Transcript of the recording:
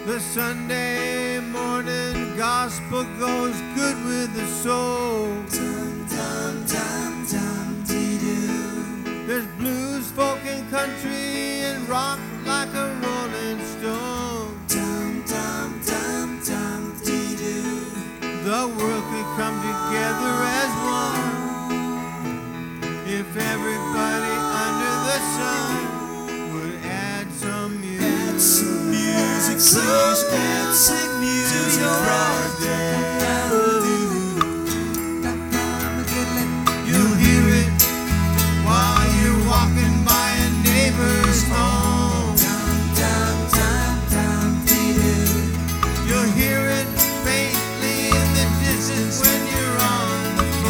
The Sunday morning gospel goes good with the soul. Dum dum dum dum dee doo. There's blues, folk, and country, and rock like a rolling stone. Dum dum dum dum dee doo. The world could come together as one if everybody under the sun would add some music. Add some music, please. Add some